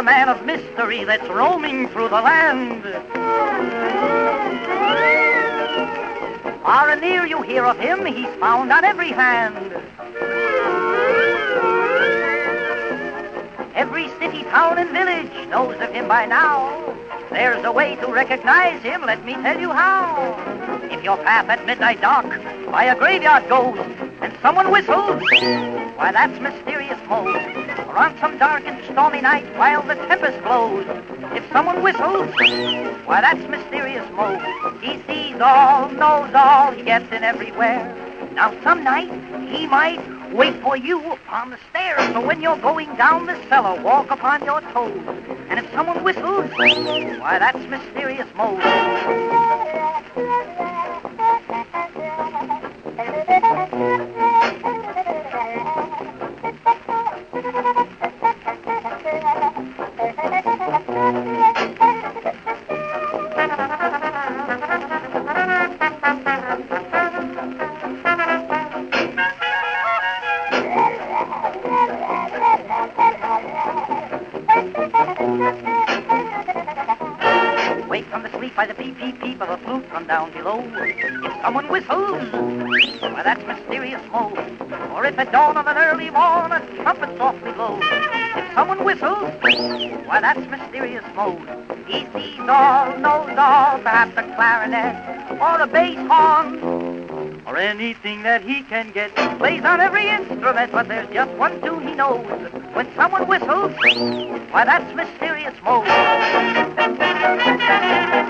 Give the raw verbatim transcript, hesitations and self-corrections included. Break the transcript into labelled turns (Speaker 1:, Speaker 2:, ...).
Speaker 1: a man of mystery that's roaming through the land. Far and near you hear of him, he's found on every hand. Every city, town, and village knows of him by now. There's a way to recognize him, let me tell you how. If your path at midnight dark by a graveyard goes, and someone whistles, why that's Mysterious Mo. Or on some dark and stormy night while the tempest blows, if someone whistles, why that's Mysterious Mo. He sees all, knows all, he gets in everywhere. Now some night he might wait for you upon the stairs, so when you're going down the cellar, walk upon your toes. And if someone whistles, why that's Mysterious Mo. Wake from the sleep by the peep, peep, peep of a flute from down below. If someone whistles, why that's Mysterious Mo. Or if at dawn of an early morn a trumpet softly blows, if someone whistles, why that's Mysterious Mo. He sees all, knows all, perhaps a clarinet or a bass horn, or anything that he can get. Plays on every instrument, but there's just one tune he knows. When someone whistles, why that's Mysterious Mo.